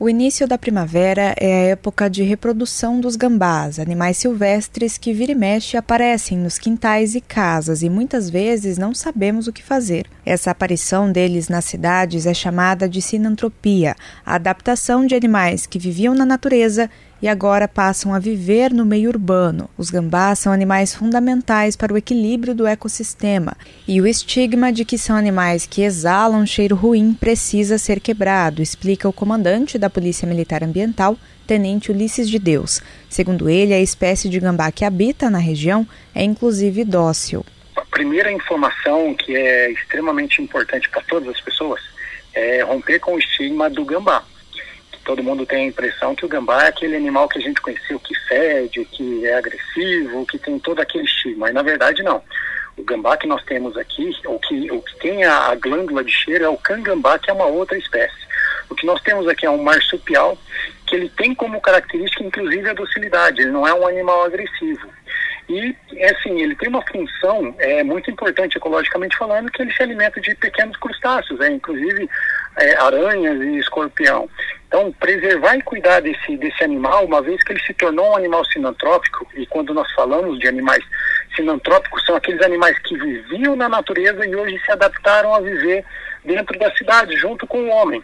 O início da primavera é a época de reprodução dos gambás, animais silvestres que vira e mexe aparecem nos quintais e casas e muitas vezes não sabemos o que fazer. Essa aparição deles nas cidades é chamada de sinantropia, a adaptação de animais que viviam na natureza e agora passam a viver no meio urbano. Os gambás são animais fundamentais para o equilíbrio do ecossistema e o estigma de que são animais que exalam um cheiro ruim precisa ser quebrado, explica o comandante da Polícia Militar Ambiental, Tenente Ulisses de Deus. Segundo ele, a espécie de gambá que habita na região é inclusive dócil. A primeira informação que é extremamente importante para todas as pessoas é romper com o estigma do gambá. Todo mundo tem a impressão que o gambá é aquele animal que a gente conheceu, que fede, que é agressivo, que tem todo aquele estigma. Mas na verdade não. O gambá que nós temos aqui, o que tem a glândula de cheiro é o cangambá, que é uma outra espécie. O que nós temos aqui é um marsupial, que ele tem como característica inclusive a docilidade, ele não é um animal agressivo. E, assim, ele tem uma função muito importante ecologicamente falando, que ele se alimenta de pequenos crustáceos, inclusive aranhas e escorpião. Então, preservar e cuidar desse animal, uma vez que ele se tornou um animal sinantrópico, e quando nós falamos de animais sinantrópicos, são aqueles animais que viviam na natureza e hoje se adaptaram a viver dentro da cidade, junto com o homem.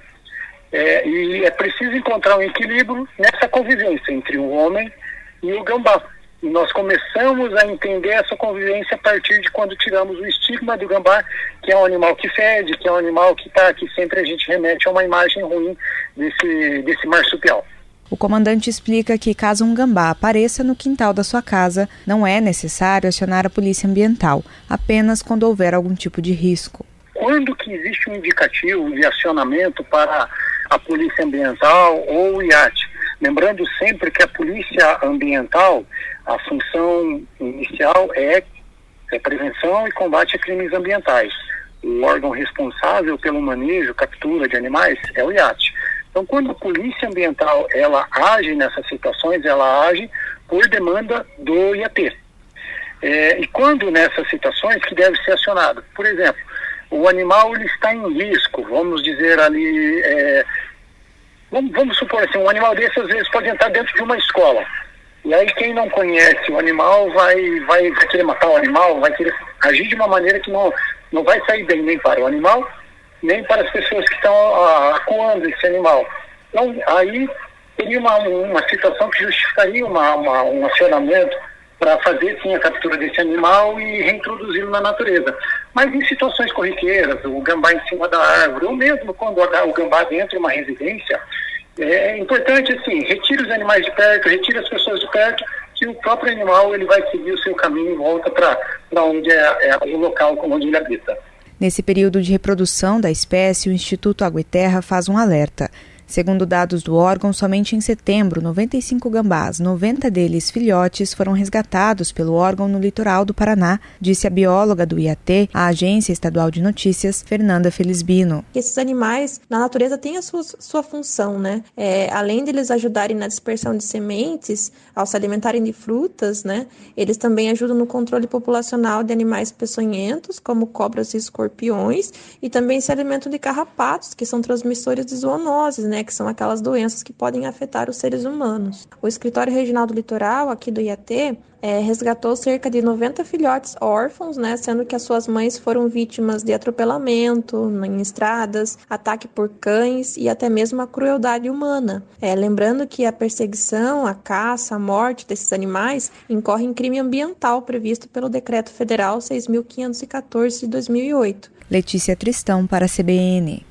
E é preciso encontrar um equilíbrio nessa convivência entre o homem e o gambá. E nós começamos a entender essa convivência a partir de quando tiramos o estigma do gambá, que é um animal que fede, que é um animal que sempre a gente remete a uma imagem ruim desse marsupial. O comandante explica que caso um gambá apareça no quintal da sua casa, não é necessário acionar a polícia ambiental, apenas quando houver algum tipo de risco. Quando que existe um indicativo de acionamento para a polícia ambiental ou o IAT? Lembrando sempre que a polícia ambiental, a função inicial é prevenção e combate a crimes ambientais. O órgão responsável pelo manejo, captura de animais é o IAT. Então, quando a polícia ambiental ela age nessas situações, ela age por demanda do IAT. E quando nessas situações que deve ser acionado? Por exemplo, o animal ele está em risco, vamos dizer ali... Vamos supor assim, um animal desse às vezes pode entrar dentro de uma escola. E aí quem não conhece o animal vai querer matar o animal, vai querer agir de uma maneira que não vai sair bem nem para o animal, nem para as pessoas que estão acuando esse animal. Então aí teria uma situação que justificaria um acionamento para fazer sim a captura desse animal e reintroduzi-lo na natureza. Mas em situações corriqueiras, o gambá em cima da árvore, ou mesmo quando o gambá dentro de uma residência, é importante assim, retire os animais de perto, retire as pessoas de perto, que o próprio animal ele vai seguir o seu caminho e volta para onde é o local onde ele habita. Nesse período de reprodução da espécie, o Instituto Água e Terra faz um alerta. Segundo dados do órgão, somente em setembro, 95 gambás, 90 deles filhotes, foram resgatados pelo órgão no litoral do Paraná, disse a bióloga do IAT, a Agência Estadual de Notícias, Fernanda Felisbino. Esses animais, na natureza, têm a sua função, né? Além de eles ajudarem na dispersão de sementes, ao se alimentarem de frutas, né? Eles também ajudam no controle populacional de animais peçonhentos, como cobras e escorpiões, e também se alimentam de carrapatos, que são transmissores de zoonoses, né? Que são aquelas doenças que podem afetar os seres humanos. O Escritório Regional do Litoral, aqui do IAT, resgatou cerca de 90 filhotes órfãos, né, sendo que as suas mães foram vítimas de atropelamento em estradas, ataque por cães e até mesmo a crueldade humana. Lembrando que a perseguição, a caça, a morte desses animais incorre em crime ambiental previsto pelo Decreto Federal 6.514 de 2008. Letícia Tristão para a CBN.